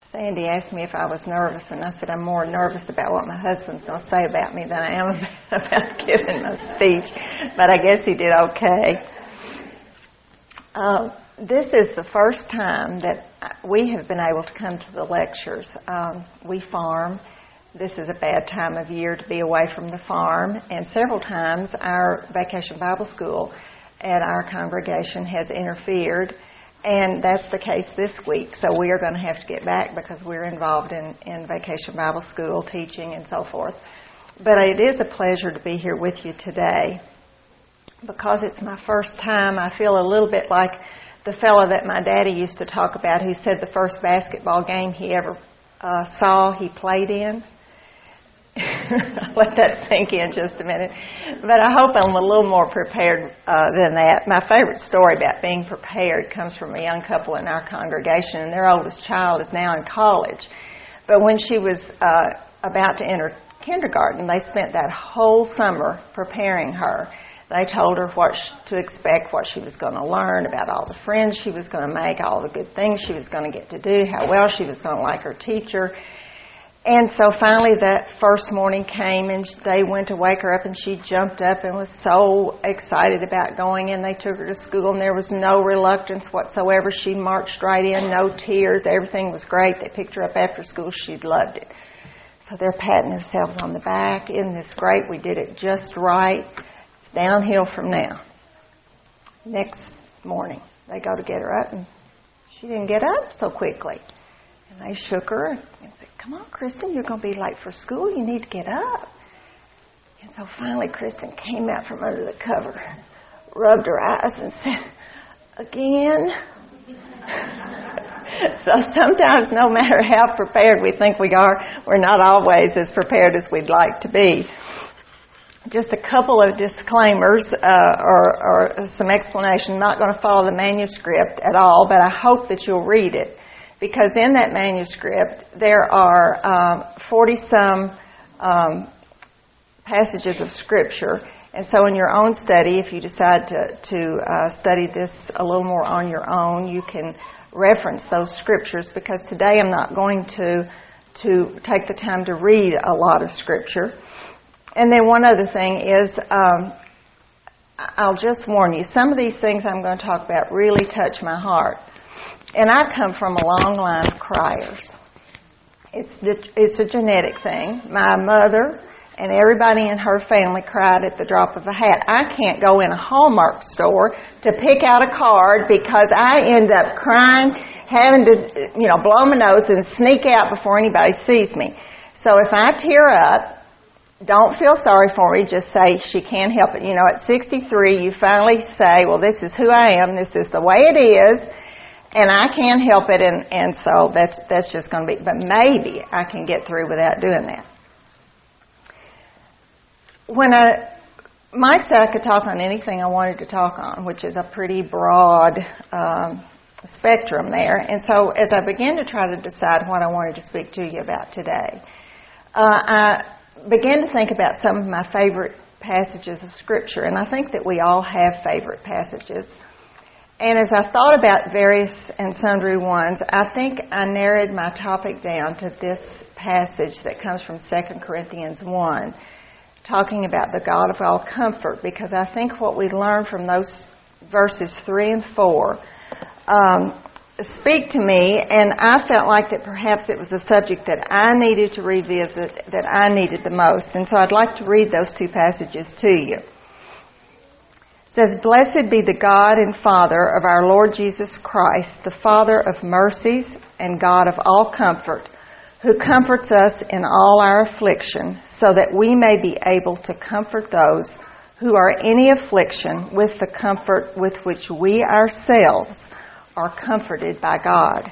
Sandy asked me if I was nervous, and I said I'm more nervous about what my husband's going to say about me than I am about giving my speech, but I guess he did okay. This is the first time that we have been able to come to the lectures. We farm. This is a bad time of year to be away from the farm, and several times our Vacation Bible School at our congregation has interfered, and that's the case this week. So we are going to have to get back because we're involved in Vacation Bible School teaching and so forth. But it is a pleasure to be here with you today. Because it's my first time, I feel a little bit like the fellow that my daddy used to talk about who said the first basketball game he ever saw he played in. I'll let that sink in just a minute. But I hope I'm a little more prepared than that. My favorite story about being prepared comes from a young couple in our congregation, and their oldest child is now in college. But when she was about to enter kindergarten, they spent that whole summer preparing her. They told her what to expect, what she was going to learn, about all the friends she was going to make, all the good things she was going to get to do, how well she was going to like her teacher. And so finally that first morning came, and they went to wake her up, and she jumped up and was so excited about going in. They took her to school, and there was no reluctance whatsoever. She marched right in, no tears. Everything was great. They picked her up after school. She loved it. So they're patting themselves on the back. Isn't this great? We did it just right. It's downhill from now. Next morning, they go to get her up, and she didn't get up so quickly. And they shook her and said, "Come on, Kristen, you're going to be late for school. You need to get up." And so finally, Kristen came out from under the cover, rubbed her eyes, and said, "Again?" So sometimes, no matter how prepared we think we are, we're not always as prepared as we'd like to be. Just a couple of disclaimers or some explanation. I'm not going to follow the manuscript at all, but I hope that you'll read it. Because in that manuscript, there are 40-some passages of Scripture. And so in your own study, if you decide to study this a little more on your own, you can reference those Scriptures. Because today I'm not going to take the time to read a lot of Scripture. And then one other thing is, I'll just warn you, some of these things I'm going to talk about really touch my heart. And I come from a long line of criers. It's a genetic thing. My mother and everybody in her family cried at the drop of a hat. I can't go in a Hallmark store to pick out a card because I end up crying, having to, blow my nose and sneak out before anybody sees me. So if I tear up, don't feel sorry for me. Just say, she can't help it. At 63, you finally say, well, this is who I am. This is the way it is. And I can't help it, and so that's just going to be. But maybe I can get through without doing that. When Mike said I could talk on anything I wanted to talk on, which is a pretty broad spectrum there. And so as I began to try to decide what I wanted to speak to you about today, I began to think about some of my favorite passages of Scripture. And I think that we all have favorite passages. And as I thought about various and sundry ones, I think I narrowed my topic down to this passage that comes from 2 Corinthians 1, talking about the God of all comfort, because I think what we learn from those verses 3 and 4 speak to me, and I felt like that perhaps it was a subject that I needed to revisit, that I needed the most. And so I'd like to read those two passages to you. It says, "Blessed be the God and Father of our Lord Jesus Christ, the Father of mercies and God of all comfort, who comforts us in all our affliction, so that we may be able to comfort those who are in any affliction with the comfort with which we ourselves are comforted by God."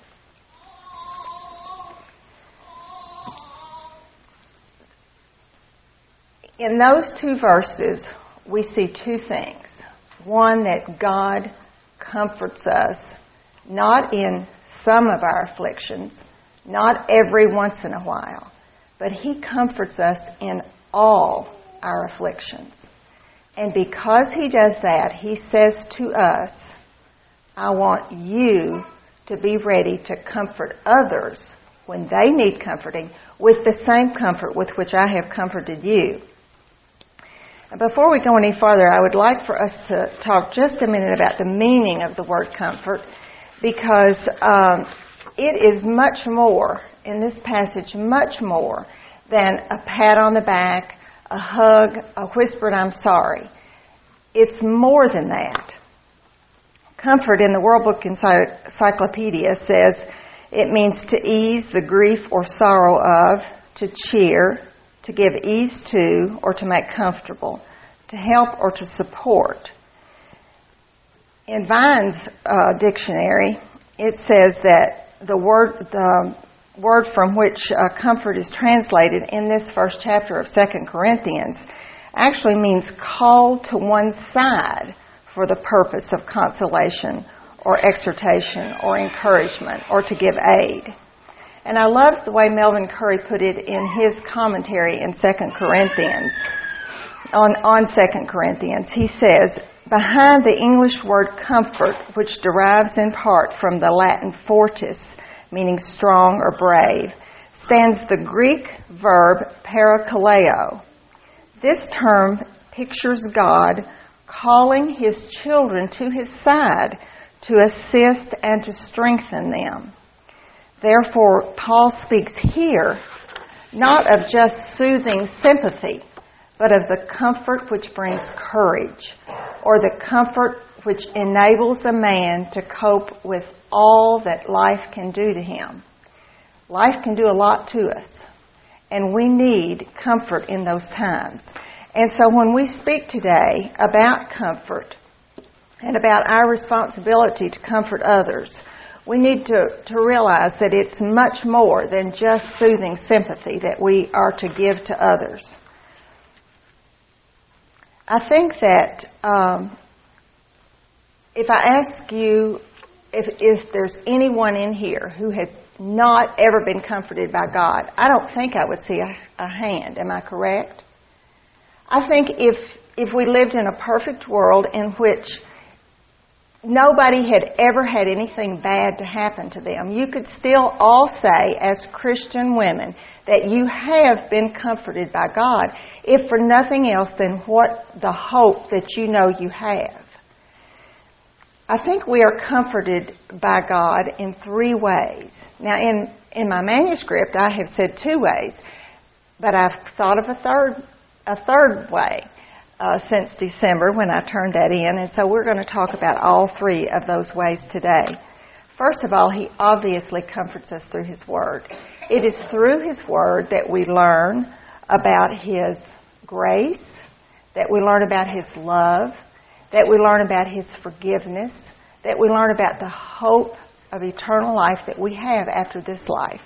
In those two verses, we see two things. One, that God comforts us, not in some of our afflictions, not every once in a while, but He comforts us in all our afflictions. And because He does that, He says to us, I want you to be ready to comfort others when they need comforting with the same comfort with which I have comforted you. And before we go any farther, I would like for us to talk just a minute about the meaning of the word comfort, because it is much more, in this passage, much more than a pat on the back, a hug, a whispered "I'm sorry." It's more than that. Comfort in the World Book Encyclopedia says it means to ease the grief or sorrow of, to cheer, to give ease to, or to make comfortable, to help or to support. In Vine's dictionary, it says that the word from which comfort is translated in this first chapter of 2 Corinthians actually means called to one side for the purpose of consolation or exhortation or encouragement or to give aid. And I love the way Melvin Curry put it in his commentary in 2 Corinthians, on 2 Corinthians. He says, behind the English word comfort, which derives in part from the Latin fortis, meaning strong or brave, stands the Greek verb parakaleo. This term pictures God calling His children to His side to assist and to strengthen them. Therefore, Paul speaks here not of just soothing sympathy, but of the comfort which brings courage, or the comfort which enables a man to cope with all that life can do to him. Life can do a lot to us, and we need comfort in those times. And so when we speak today about comfort and about our responsibility to comfort others, we need to realize that it's much more than just soothing sympathy that we are to give to others. I think that if I ask you if there's anyone in here who has not ever been comforted by God, I don't think I would see a hand. Am I correct? I think if we lived in a perfect world in which nobody had ever had anything bad to happen to them, you could still all say, as Christian women, that you have been comforted by God, if for nothing else than the hope that you know you have. I think we are comforted by God in 3 ways. Now, in my manuscript, I have said 2 ways, but I've thought of a third way since December when I turned that in, and so we're going to talk about all 3 of those ways today. First of all, He obviously comforts us through His Word. It is through His Word that we learn about His grace, that we learn about His love, that we learn about His forgiveness, that we learn about the hope of eternal life that we have after this life.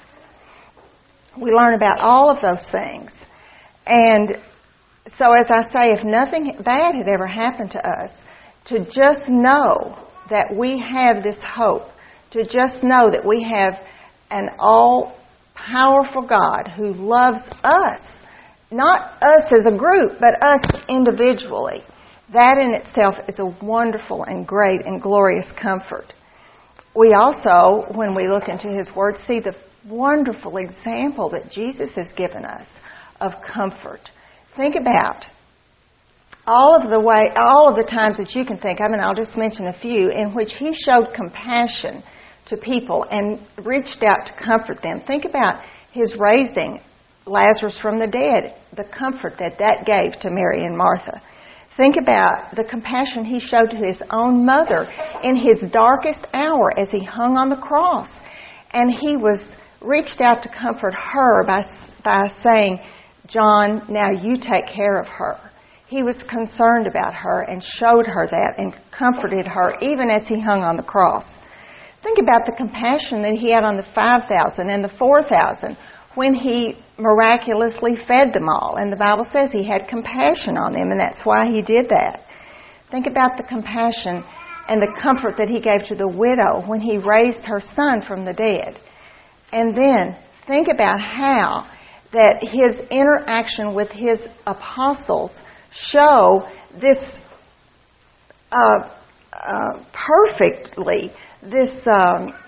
We learn about all of those things. And so, as I say, if nothing bad had ever happened to us, to just know that we have this hope, to just know that we have an all-powerful God who loves us, not us as a group, but us individually, that in itself is a wonderful and great and glorious comfort. We also, when we look into His Word, see the wonderful example that Jesus has given us of comfort. Think about all of the times that you can think of, and I'll just mention a few, in which He showed compassion to people and reached out to comfort them. Think about His raising Lazarus from the dead, the comfort that gave to Mary and Martha. Think about the compassion He showed to His own mother in His darkest hour as He hung on the cross. And He reached out to comfort her by saying, "John, now you take care of her." He was concerned about her and showed her that and comforted her even as He hung on the cross. Think about the compassion that He had on the 5,000 and the 4,000 when He miraculously fed them all. And the Bible says He had compassion on them, and that's why He did that. Think about the compassion and the comfort that He gave to the widow when He raised her son from the dead. And then think about how that His interaction with His apostles show this perfectly, this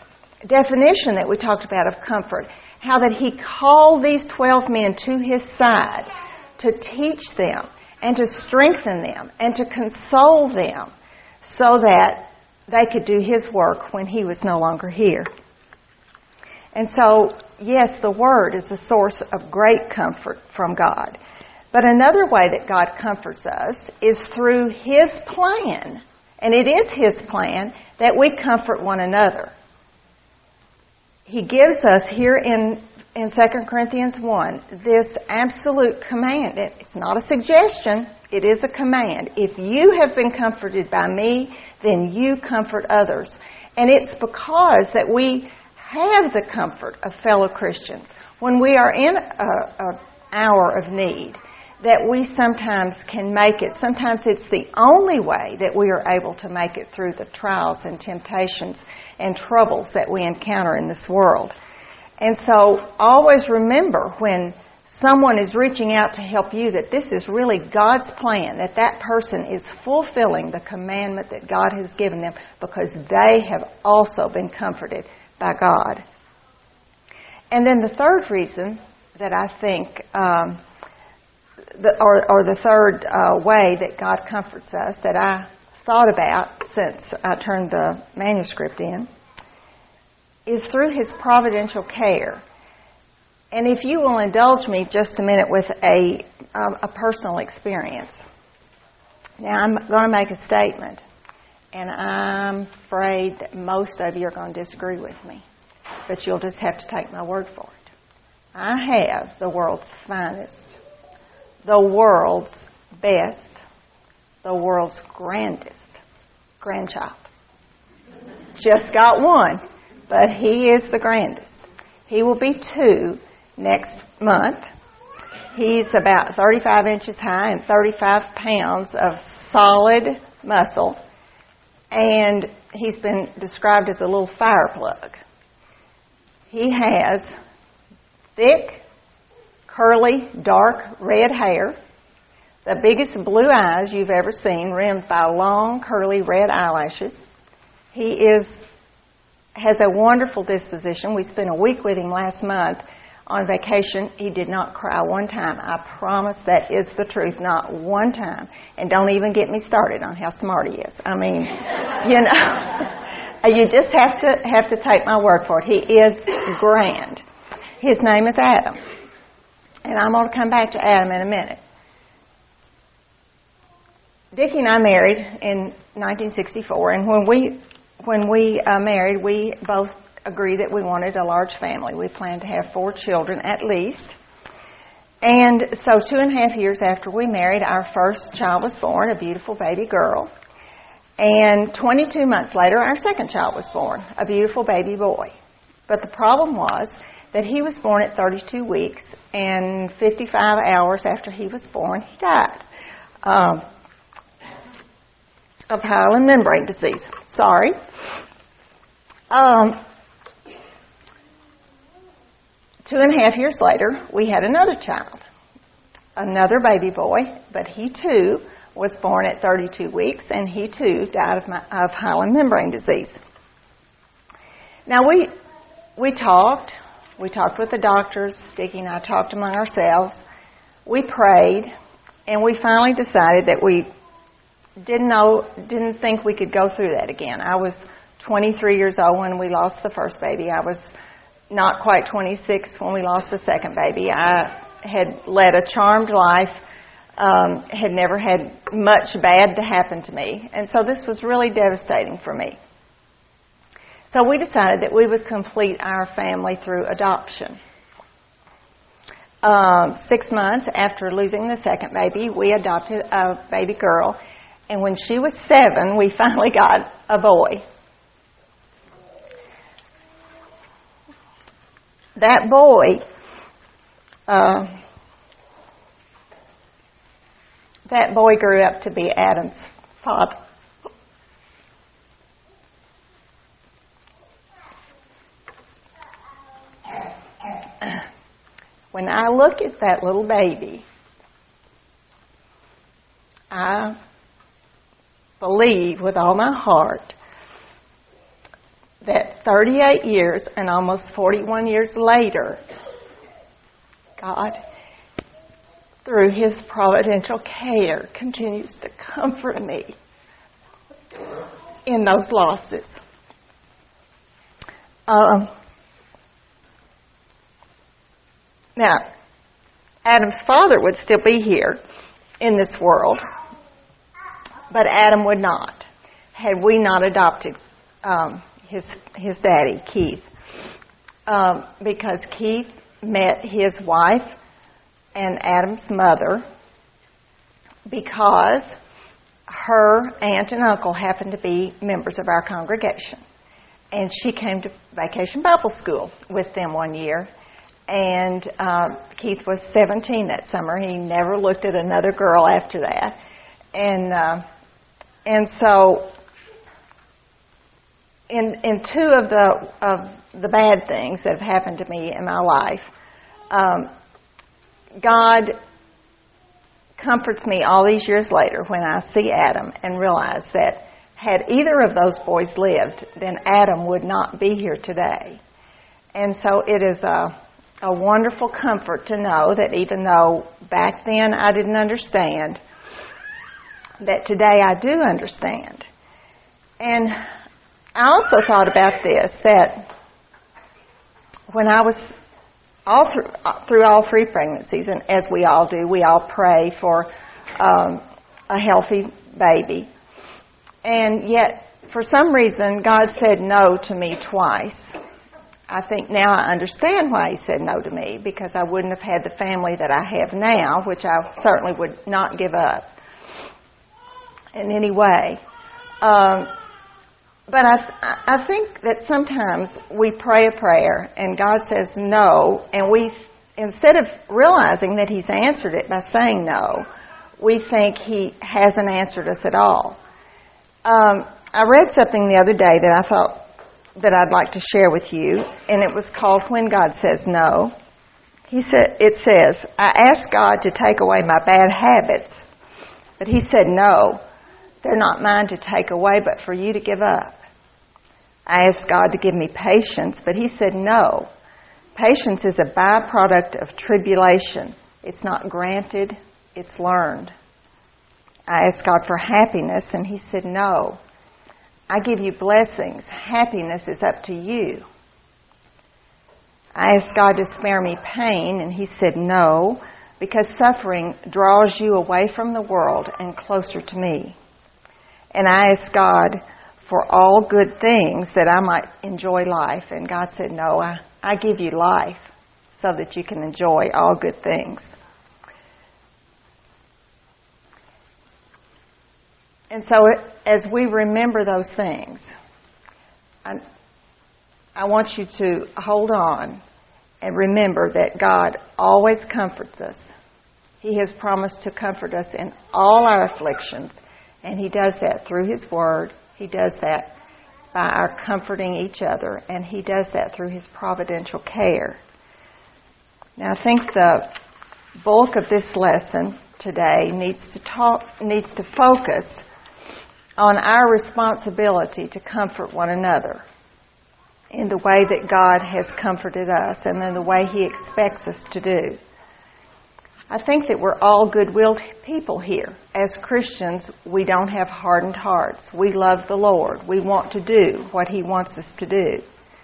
definition that we talked about of comfort, how that he called these 12 men to his side to teach them and to strengthen them and to console them so that they could do his work when he was no longer here. And so, yes, the Word is a source of great comfort from God. But another way that God comforts us is through his plan. And it is his plan that we comfort one another. He gives us here in 2 Corinthians 1 this absolute command. It's not a suggestion, it is a command. If you have been comforted by me, then you comfort others. And it's because that we have the comfort of fellow Christians when we are in an hour of need, that we sometimes can make it. Sometimes it's the only way that we are able to make it through the trials and temptations and troubles that we encounter in this world. And so always remember when someone is reaching out to help you that this is really God's plan, that that person is fulfilling the commandment that God has given them because they have also been comforted by God. And then the third reason that I think, the third way that God comforts us that I thought about since I turned the manuscript in, is through his providential care. And if you will indulge me just a minute with a personal experience. Now, I'm going to make a statement, and I'm afraid that most of you are going to disagree with me, but you'll just have to take my word for it. I have the world's finest, the world's best, the world's grandest grandchild. Just got one, but he is the grandest. He will be 2 next month. He's about 35 inches high and 35 pounds of solid muscle, and he's been described as a little fire plug. He has thick, curly, dark red hair, the biggest blue eyes you've ever seen, rimmed by long, curly red eyelashes. He has a wonderful disposition. We spent a week with him last month on vacation. He did not cry one time. I promise that is the truth, not one time. And don't even get me started on how smart he is. I mean, you just have to take my word for it. He is grand. His name is Adam. And I'm going to come back to Adam in a minute. Dickie and I married in 1964, and when we married, we both agreed that we wanted a large family. We planned to have 4 children at least. And so 2.5 years after we married, our first child was born, a beautiful baby girl. And 22 months later, our second child was born, a beautiful baby boy. But the problem was that he was born at 32 weeks, and 55 hours after he was born, he died of hyaline membrane disease. Sorry. 2.5 years later, we had another child, another baby boy, but he too was born at 32 weeks, and he too died of hyaline membrane disease. Now, we talked with the doctors. Dickie and I talked among ourselves. We prayed, and we finally decided that we didn't think we could go through that again. I was 23 years old when we lost the first baby. I was not quite 26 when we lost the second baby. I had led a charmed life, had never had much bad to happen to me, and so this was really devastating for me. So we decided that we would complete our family through adoption. 6 months after losing the second baby, we adopted a baby girl, and when she was 7, we finally got a boy. That boy, grew up to be Adam's father. When I look at that little baby, I believe with all my heart that 38 years and almost 41 years later, God, through His providential care, continues to comfort me in those losses. Now, Adam's father would still be here in this world, but Adam would not, had we not adopted his daddy, Keith. Because Keith met his wife and Adam's mother because her aunt and uncle happened to be members of our congregation. And she came to Vacation Bible School with them one year. And Keith was 17 that summer. He never looked at another girl after that. And so in two of the bad things that have happened to me in my life, God comforts me all these years later when I see Adam and realize that had either of those boys lived, then Adam would not be here today. And so it is a wonderful comfort to know that even though back then I didn't understand, that today I do understand. And I also thought about this, that when I was through all three pregnancies, and as we all do, we all pray for a healthy baby. And yet, for some reason, God said no to me twice. I think now I understand why He said no to me, because I wouldn't have had the family that I have now, which I certainly would not give up in any way. But I think that sometimes we pray a prayer and God says no, and we, instead of realizing that He's answered it by saying no, we think He hasn't answered us at all. I read something the other day that I thought that I'd like to share with you, and it was called When God Says No. It says, I asked God to take away my bad habits, but He said no. They're not mine to take away, but for you to give up. I asked God to give me patience, but He said no. Patience is a byproduct of tribulation. It's not granted, it's learned. I asked God for happiness, and He said no. I give you blessings. Happiness is up to you. I asked God to spare me pain, and He said no, because suffering draws you away from the world and closer to me. And I asked God for all good things that I might enjoy life. And God said, no, I give you life so that you can enjoy all good things. And so as we remember those things, I want you to hold on and remember that God always comforts us. He has promised to comfort us in all our afflictions. And He does that through His Word. He does that by our comforting each other. And He does that through His providential care. Now, I think the bulk of this lesson today needs to focus on our responsibility to comfort one another in the way that God has comforted us and in the way He expects us to do. I think that we're all good-willed people here. As Christians, we don't have hardened hearts. We love the Lord. We want to do what He wants us to do.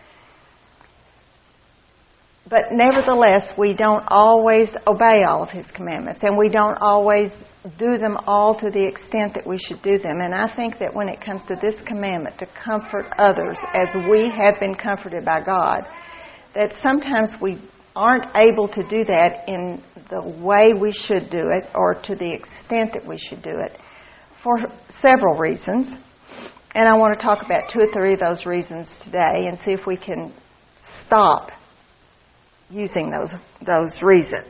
But nevertheless, we don't always obey all of His commandments, and we don't always do them all to the extent that we should do them. And I think that when it comes to this commandment, to comfort others as we have been comforted by God, that sometimes we aren't able to do that in the way we should do it or to the extent that we should do it for several reasons. And I want to talk about 2 or 3 of those reasons today and see if we can stop using those reasons.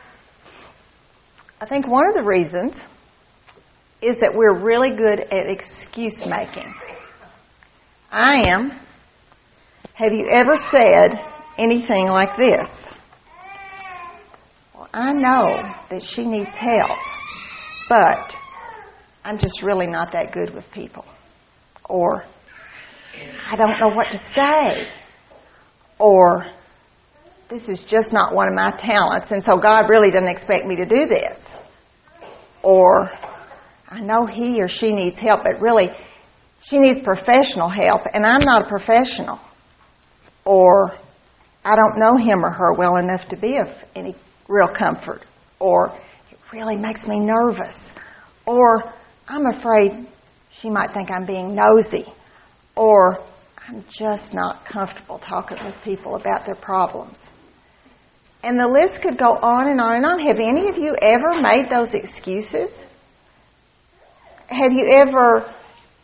I think one of the reasons is that we're really good at excuse making. I am. Have you ever said anything like this? Well, I know that she needs help, but I'm just really not that good with people. Or, I don't know what to say. Or, this is just not one of my talents, and so God really doesn't expect me to do this. Or, I know he or she needs help, but really, she needs professional help, and I'm not a professional. Or, I don't know him or her well enough to be of any real comfort. Or, it really makes me nervous. Or, I'm afraid she might think I'm being nosy. Or, I'm just not comfortable talking with people about their problems. And the list could go on and on and on. Have any of you ever made those excuses? Have you ever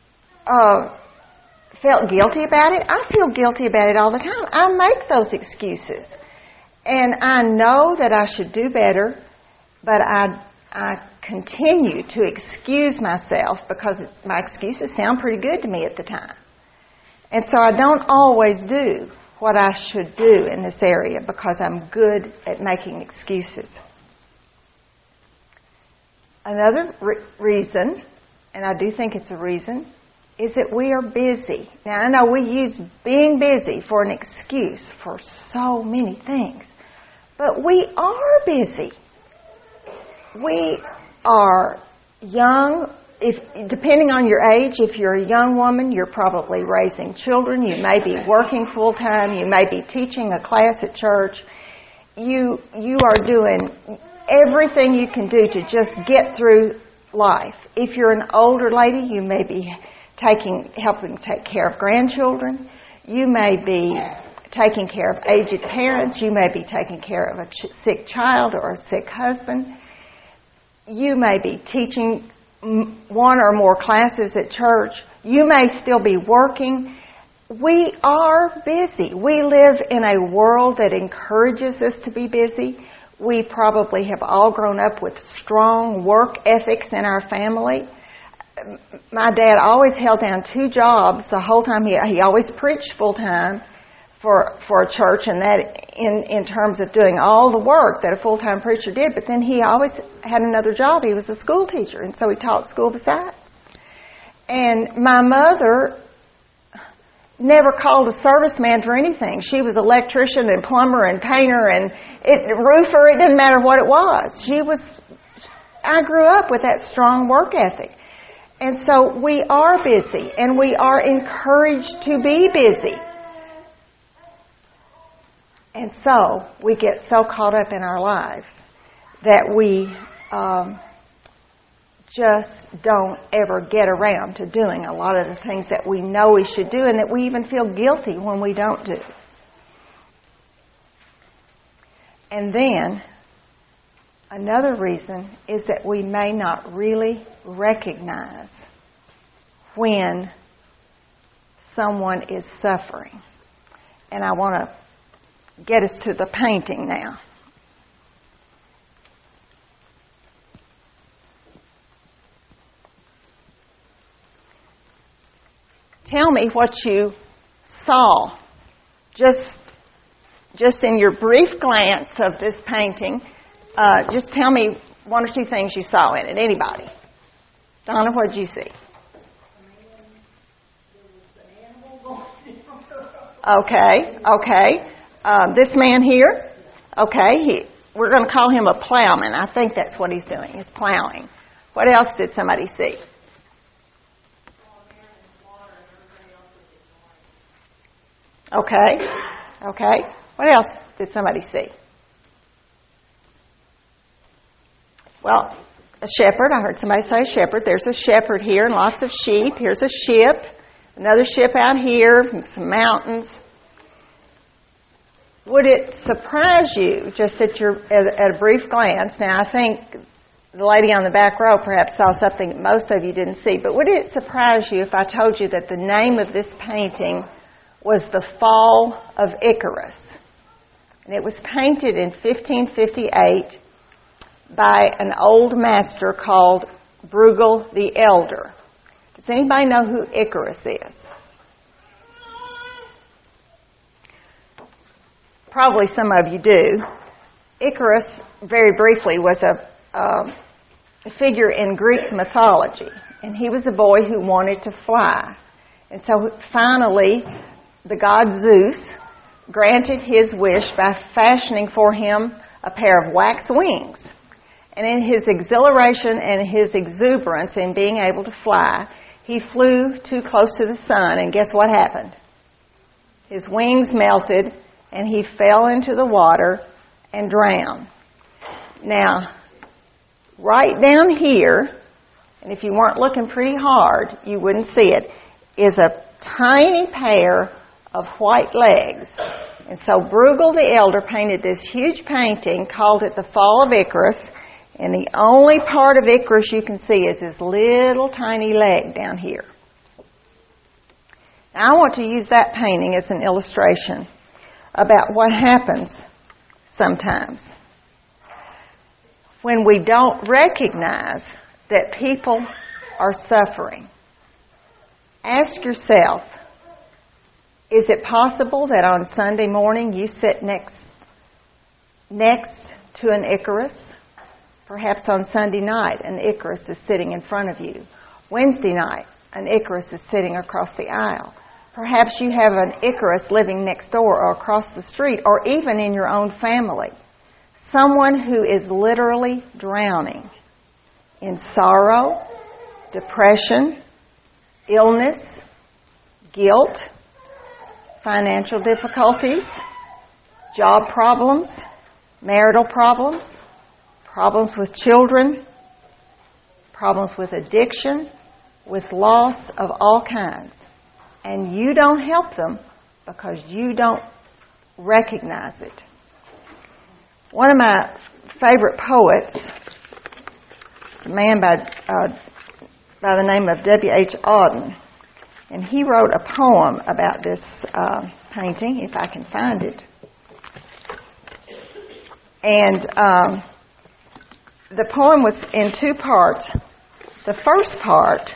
felt guilty about it? I feel guilty about it all the time. I make those excuses. And I know that I should do better, but I continue to excuse myself because my excuses sound pretty good to me at the time. And so I don't always do what I should do in this area because I'm good at making excuses. Another reason, and I do think it's a reason, is that we are busy. Now, I know we use being busy for an excuse for so many things, but we are busy. We are young. Depending on your age, if you're a young woman, you're probably raising children. You may be working full time. You may be teaching a class at church. You are doing everything you can do to just get through life. If you're an older lady, you may be helping take care of grandchildren. You may be taking care of aged parents. You may be taking care of a sick child or a sick husband. You may be teaching one or more classes at church. You may still be working. We are busy. We live in a world that encourages us to be busy. We probably have all grown up with strong work ethics in our family. My dad always held down 2 jobs the whole time. He always preached full time for a church, and that in terms of doing all the work that a full-time preacher did, but then he always had another job. He was a school teacher, and so he taught school besides. And my mother never called a serviceman for anything. She was electrician and plumber and painter and roofer. It didn't matter what it was. I grew up with that strong work ethic. And so we are busy, and we are encouraged to be busy. And so we get so caught up in our lives that we just don't ever get around to doing a lot of the things that we know we should do, and that we even feel guilty when we don't do. And then another reason is that we may not really recognize when someone is suffering. And I want to get us to the painting now. Tell me what you saw just in your brief glance of this painting. Just tell me 1 or 2 things you saw in it. Anybody? Donna, what did you see? Okay. This man here, we're going to call him a plowman. I think that's what he's doing, is plowing. What else did somebody see? Okay. What else did somebody see? Well, a shepherd. I heard somebody say shepherd. There's a shepherd here and lots of sheep. Here's a ship. Another ship out here, some mountains. Would it surprise you, just at a brief glance, now I think the lady on the back row perhaps saw something that most of you didn't see, but would it surprise you if I told you that the name of this painting was The Fall of Icarus? And it was painted in 1558 by an old master called Bruegel the Elder. Does anybody know who Icarus is? Probably some of you do. Icarus, very briefly, was a figure in Greek mythology. And he was a boy who wanted to fly. And so finally, the god Zeus granted his wish by fashioning for him a pair of wax wings. And in his exhilaration and his exuberance in being able to fly, he flew too close to the sun, and guess what happened? His wings melted, and he fell into the water and drowned. Now, right down here, and if you weren't looking pretty hard, you wouldn't see it, is a tiny pair of white legs. And so Bruegel the Elder painted this huge painting, called it The Fall of Icarus, and the only part of Icarus you can see is his little tiny leg down here. Now, I want to use that painting as an illustration about what happens sometimes when we don't recognize that people are suffering. Ask yourself, is it possible that on Sunday morning you sit next to an Icarus? Perhaps on Sunday night, an Icarus is sitting in front of you. Wednesday night, an Icarus is sitting across the aisle. Perhaps you have an Icarus living next door or across the street, or even in your own family. Someone who is literally drowning in sorrow, depression, illness, guilt, financial difficulties, job problems, marital problems, problems with children, problems with addiction, with loss of all kinds. And you don't help them because you don't recognize it. One of my favorite poets, a man by the name of W.H. Auden, and he wrote a poem about this painting, if I can find it. And the poem was in two parts. The first part,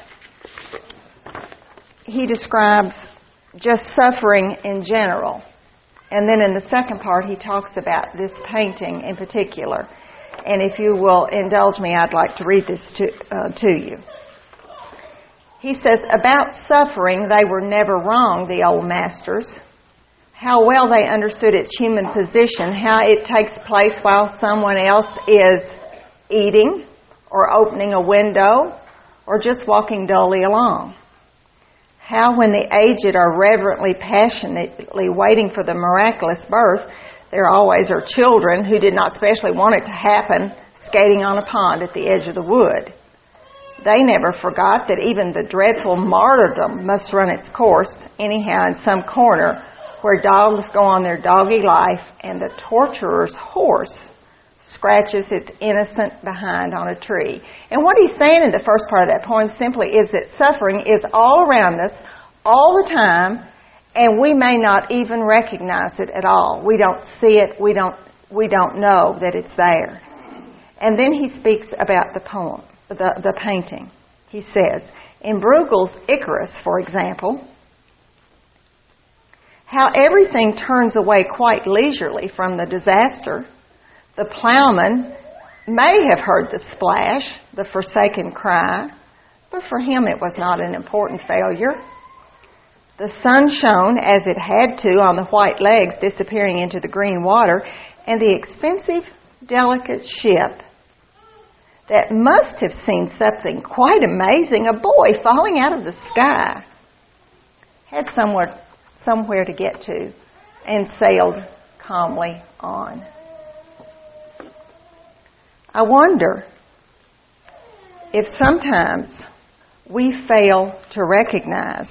he describes just suffering in general. And then in the second part, he talks about this painting in particular. And if you will indulge me, I'd like to read this to you. He says, about suffering, they were never wrong, the old masters. How well they understood its human position, how it takes place while someone else is eating or opening a window or just walking dully along. How when the aged are reverently, passionately waiting for the miraculous birth, there always are children who did not specially want it to happen skating on a pond at the edge of the wood. They never forgot that even the dreadful martyrdom must run its course anyhow in some corner where dogs go on their doggy life and the torturer's horse scratches its innocent behind on a tree. And what he's saying in the first part of that poem simply is that suffering is all around us all the time, and we may not even recognize it at all. We don't see it. We don't know that it's there. And then he speaks about the poem, the painting. He says, in Bruegel's Icarus, for example, how everything turns away quite leisurely from the disaster. The plowman may have heard the splash, the forsaken cry, but for him it was not an important failure. The sun shone as it had to on the white legs disappearing into the green water, and the expensive, delicate ship that must have seen something quite amazing, a boy falling out of the sky, had somewhere to get to and sailed calmly on. I wonder if sometimes we fail to recognize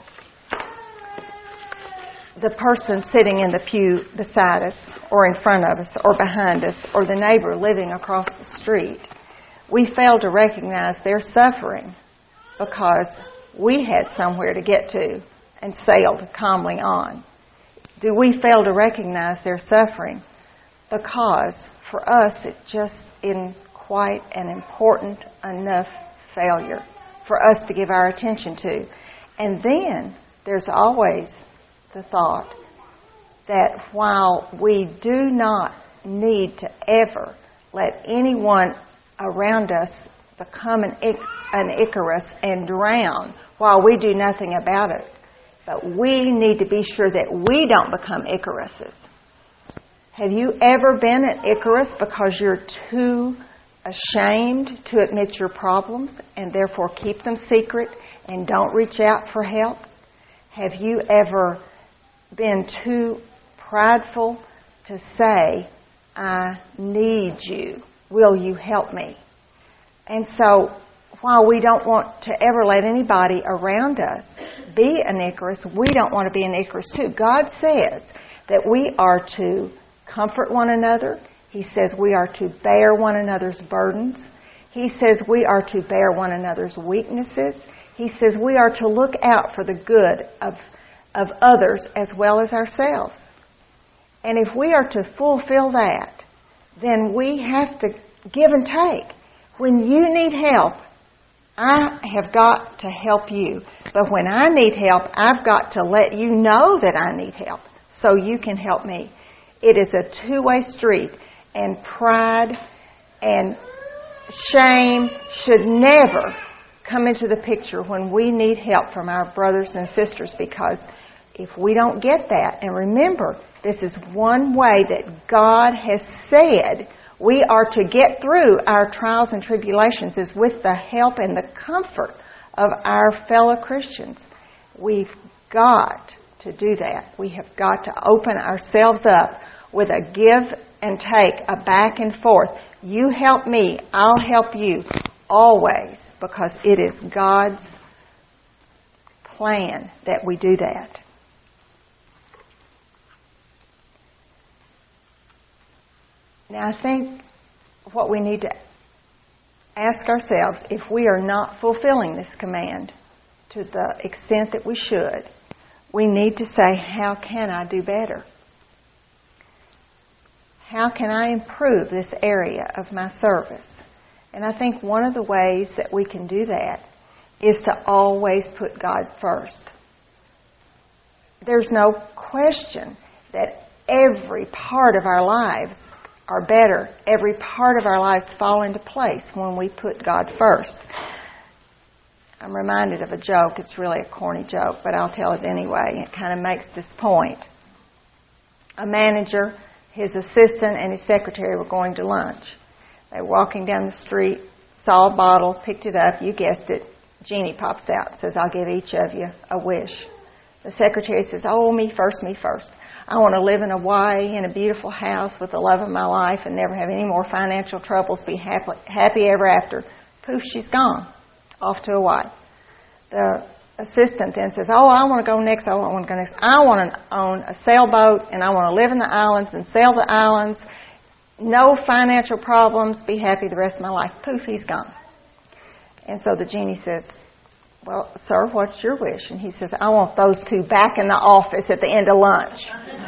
the person sitting in the pew beside us or in front of us or behind us or the neighbor living across the street. We fail to recognize their suffering because we had somewhere to get to and sailed calmly on. Do we fail to recognize their suffering because for us it just isn't quite an important enough failure for us to give our attention to? And then there's always the thought that while we do not need to ever let anyone around us become an Icarus and drown while we do nothing about it. But we need to be sure that we don't become Icaruses. Have you ever been an Icarus because you're too ashamed to admit your problems and therefore keep them secret and don't reach out for help? Have you ever been too prideful to say, I need you. Will you help me? And so, while we don't want to ever let anybody around us be an Icarus, we don't want to be an Icarus too. God says that we are to comfort one another. He says we are to bear one another's burdens. He says we are to bear one another's weaknesses. He says we are to look out for the good of others as well as ourselves. And if we are to fulfill that, then we have to give and take. When you need help, I have got to help you. But when I need help, I've got to let you know that I need help so you can help me. It is a two-way street, and pride and shame should never come into the picture when we need help from our brothers and sisters, because if we don't get that, and remember, this is one way that God has said we are to get through our trials and tribulations, is with the help and the comfort of our fellow Christians. We've got to do that. We have got to open ourselves up with a give and take, a back and forth. You help me, I'll help you, always, because it is God's plan that we do that. Now, I think what we need to ask ourselves, if we are not fulfilling this command to the extent that we should, we need to say, how can I do better? How can I improve this area of my service? And I think one of the ways that we can do that is to always put God first. There's no question that every part of our lives are better. Every part of our lives fall into place when we put God first. I'm reminded of a joke. It's really a corny joke, but I'll tell it anyway. It kind of makes this point. A manager, his assistant, and his secretary were going to lunch. They were walking down the street, saw a bottle, picked it up. You guessed it. Genie pops out, says, I'll give each of you a wish. The secretary says, oh, me first, me first. I want to live in Hawaii in a beautiful house with the love of my life and never have any more financial troubles, be happy ever after. Poof, she's gone, off to Hawaii. The assistant then says, oh, I want to go next, I want to go next. I want to own a sailboat, and I want to live in the islands and sail the islands. No financial problems, be happy the rest of my life. Poof, he's gone. And so the genie says, well, sir, what's your wish? And he says, I want those two back in the office at the end of lunch.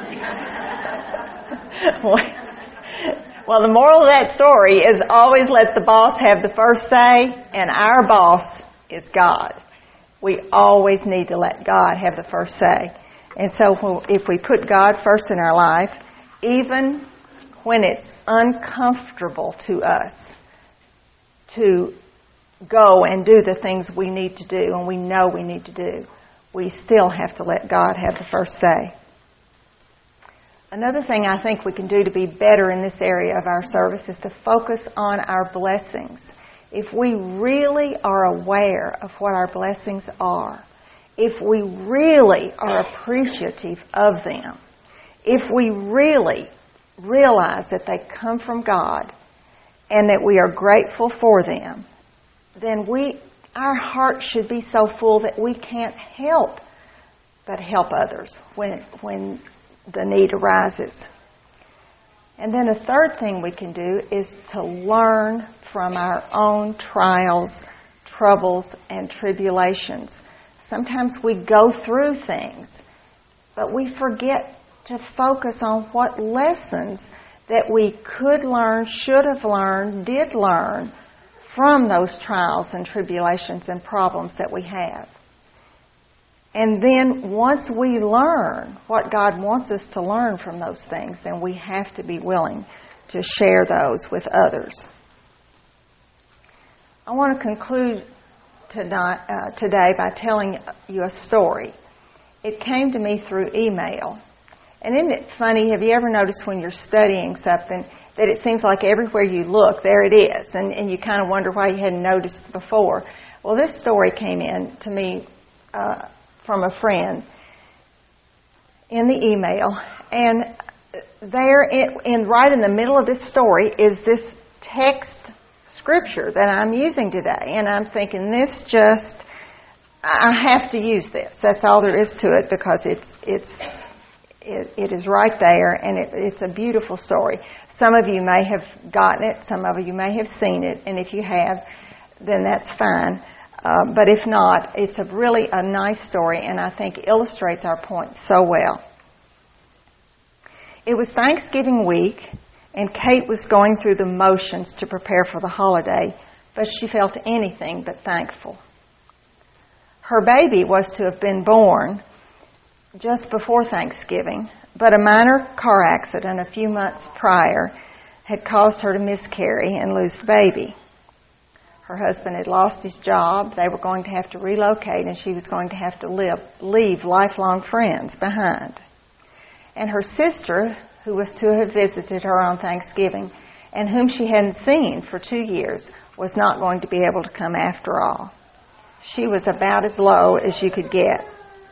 Well, the moral of that story is always let the boss have the first say, and our boss is God. We always need to let God have the first say. And so if we put God first in our life, even when it's uncomfortable to us to go and do the things we need to do and we know we need to do, we still have to let God have the first say. Another thing I think we can do to be better in this area of our service is to focus on our blessings. If we really are aware of what our blessings are, if we really are appreciative of them, if we really realize that they come from God and that we are grateful for them, then our heart should be so full that we can't help but help others when the need arises. And then a third thing we can do is to learn from our own trials, troubles, and tribulations. Sometimes we go through things, but we forget to focus on what lessons that we could learn, should have learned, did learn from those trials and tribulations and problems that we have. And then once we learn what God wants us to learn from those things, then we have to be willing to share those with others. I want to conclude today by telling you a story. It came to me through email. And isn't it funny, have you ever noticed when you're studying something that it seems like everywhere you look, there it is, and you kind of wonder why you hadn't noticed before? Well, this story came in to me from a friend in the email, and there, right in the middle of this story, is this text scripture that I'm using today, and I'm thinking, I have to use this. That's all there is to it, because it is right there, and it's a beautiful story. Some of you may have gotten it, some of you may have seen it, and if you have, then that's fine. But if not, it's really a nice story, and I think illustrates our point so well. It was Thanksgiving week, and Kate was going through the motions to prepare for the holiday, but she felt anything but thankful. Her baby was to have been born just before Thanksgiving, but a minor car accident a few months prior had caused her to miscarry and lose the baby. Her husband had lost his job, they were going to have to relocate, and she was going to have to leave lifelong friends behind. And her sister, who was to have visited her on Thanksgiving, and whom she hadn't seen for 2 years, was not going to be able to come after all. She was about as low as you could get.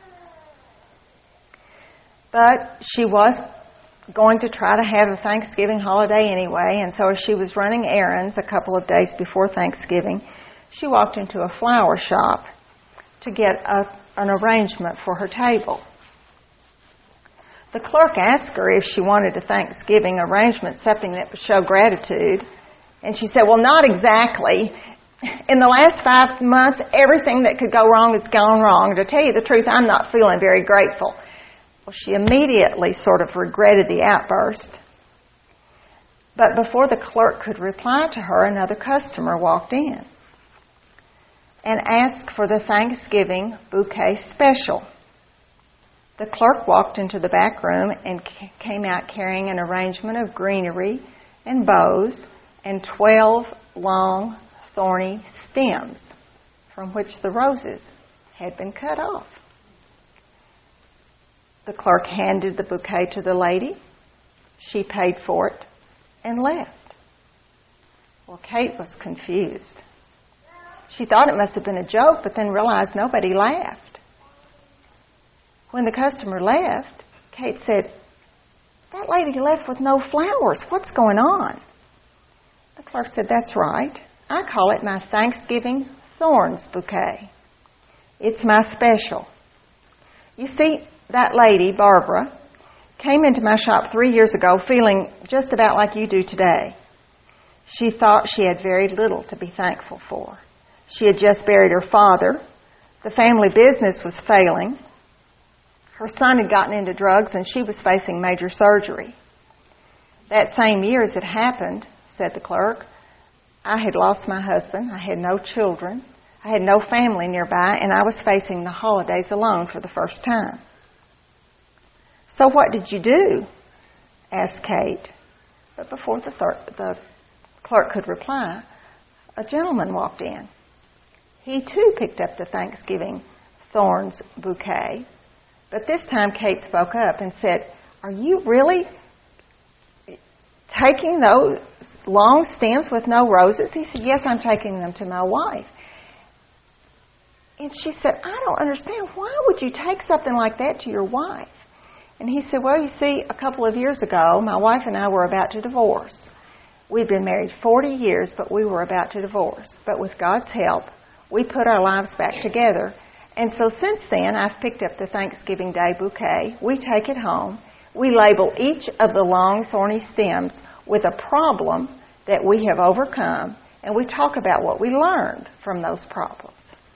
But she was going to try to have a Thanksgiving holiday anyway, and so as she was running errands a couple of days before Thanksgiving, she walked into a flower shop to get an arrangement for her table. The clerk asked her if she wanted a Thanksgiving arrangement, something that would show gratitude, and she said, well, not exactly. In the last 5 months, everything that could go wrong has gone wrong. To tell you the truth, I'm not feeling very grateful. Well, she immediately sort of regretted the outburst. But before the clerk could reply to her, another customer walked in and asked for the Thanksgiving bouquet special. The clerk walked into the back room and came out carrying an arrangement of greenery and bows and 12 long, thorny stems from which the roses had been cut off. The clerk handed the bouquet to the lady. She paid for it and left. Well, Kate was confused. She thought it must have been a joke, but then realized nobody laughed. When the customer left, Kate said, that lady left with no flowers. What's going on? The clerk said, that's right. I call it my Thanksgiving thorns bouquet. It's my special. You see, that lady, Barbara, came into my shop 3 years ago feeling just about like you do today. She thought she had very little to be thankful for. She had just buried her father. The family business was failing. Her son had gotten into drugs, and she was facing major surgery. That same year as it happened, said the clerk, I had lost my husband. I had no children. I had no family nearby, and I was facing the holidays alone for the first time. So what did you do? Asked Kate. But before the clerk could reply, a gentleman walked in. He too picked up the Thanksgiving thorns bouquet. But this time Kate spoke up and said, are you really taking those long stems with no roses? He said, yes, I'm taking them to my wife. And she said, I don't understand. Why would you take something like that to your wife? And he said, well, you see, a couple of years ago, my wife and I were about to divorce. We'd been married 40 years, but we were about to divorce. But with God's help, we put our lives back together. And so since then, I've picked up the Thanksgiving Day bouquet. We take it home. We label each of the long, thorny stems with a problem that we have overcome, and we talk about what we learned from those problems.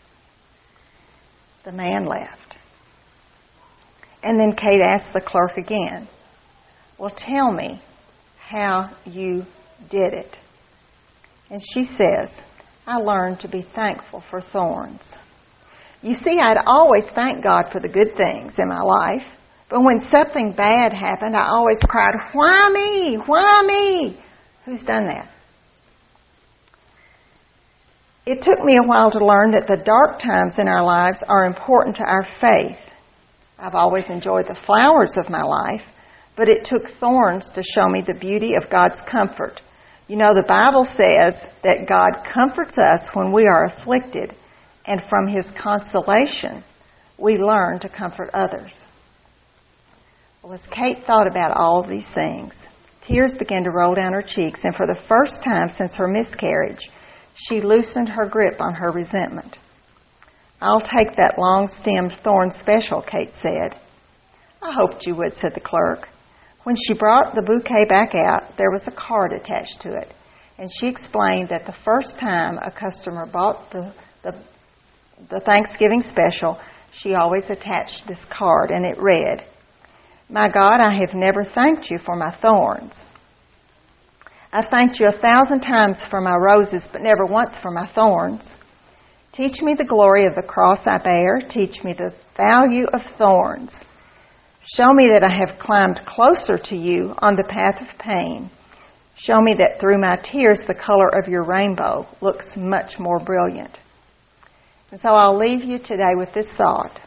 The man left. And then Kate asked the clerk again, well, tell me how you did it. And she says, I learned to be thankful for thorns. You see, I'd always thanked God for the good things in my life, but when something bad happened, I always cried, why me? Why me? Who's done that? It took me a while to learn that the dark times in our lives are important to our faith. I've always enjoyed the flowers of my life, but it took thorns to show me the beauty of God's comfort. You know, the Bible says that God comforts us when we are afflicted, and from His consolation, we learn to comfort others. Well, as Kate thought about all of these things, tears began to roll down her cheeks, and for the first time since her miscarriage, she loosened her grip on her resentment. "I'll take that long-stemmed thorn special," Kate said. "I hoped you would," said the clerk. When she brought the bouquet back out, there was a card attached to it, and she explained that the first time a customer bought the Thanksgiving special, she always attached this card, and it read, "My God, I have never thanked you for my thorns. I've thanked you 1,000 times for my roses, but never once for my thorns. Teach me the glory of the cross I bear. Teach me the value of thorns. Show me that I have climbed closer to you on the path of pain. Show me that through my tears the color of your rainbow looks much more brilliant." And so I'll leave you today with this thought.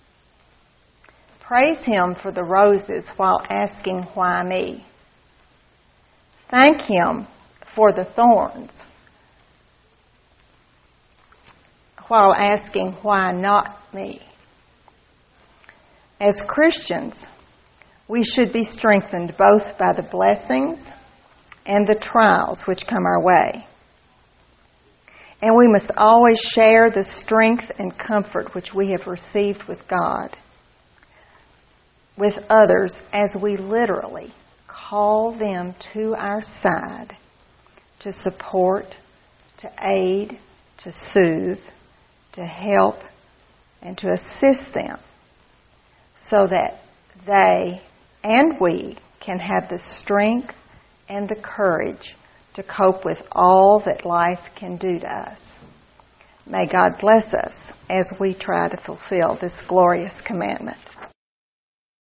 Praise Him for the roses while asking, "Why me?" Thank Him for the thorns while asking, "Why not me?" As Christians, we should be strengthened both by the blessings and the trials which come our way. And we must always share the strength and comfort which we have received with God, with others, as we literally call them to our side to support, to aid, to soothe, to help, and to assist them, so that they and we can have the strength and the courage to cope with all that life can do to us. May God bless us as we try to fulfill this glorious commandment.